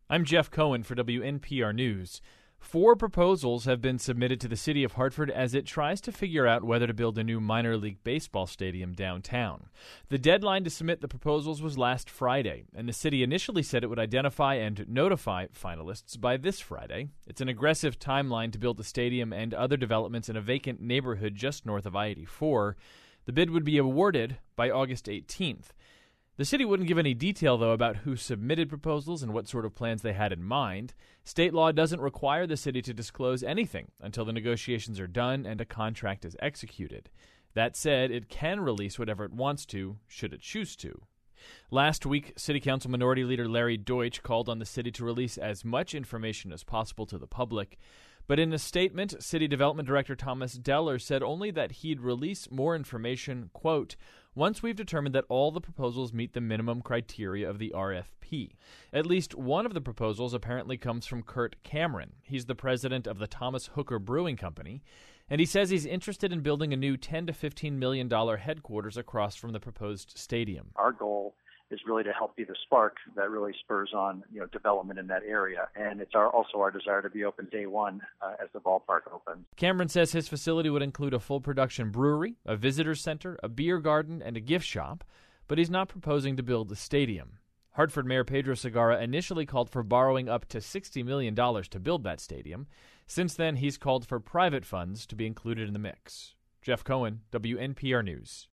I'm Jeff Cohen for WNPR News. 4 proposals have been submitted to the city of Hartford as it tries to figure out whether to build a new minor league baseball stadium downtown. The deadline to submit the proposals was last Friday, and the city initially said it would identify and notify finalists by this Friday. It's an aggressive timeline to build the stadium and other developments in a vacant neighborhood just north of I-84. The bid would be awarded by August 18th. The city wouldn't give any detail, though, about who submitted proposals and what sort of plans they had in mind. State law doesn't require the city to disclose anything until the negotiations are done and a contract is executed. That said, it can release whatever it wants to, should it choose to. Last week, City Council Minority Leader Larry Deutsch called on the city to release as much information as possible to the public. But in a statement, City Development Director Thomas Deller said only that he'd release more information, quote, once we've determined that all the proposals meet the minimum criteria of the RFP. At least one of the proposals apparently comes from Kurt Cameron. He's the president of the Thomas Hooker Brewing Company, and he says he's interested in building a new $10 to $15 million headquarters across from the proposed stadium. Our goal is really to help be the spark that really spurs on, development in that area. And it's also our desire to be open day one as the ballpark opens. Cameron says his facility would include a full production brewery, a visitor center, a beer garden, and a gift shop, but he's not proposing to build a stadium. Hartford Mayor Pedro Segarra initially called for borrowing up to $60 million to build that stadium. Since then, he's called for private funds to be included in the mix. Jeff Cohen, WNPR News.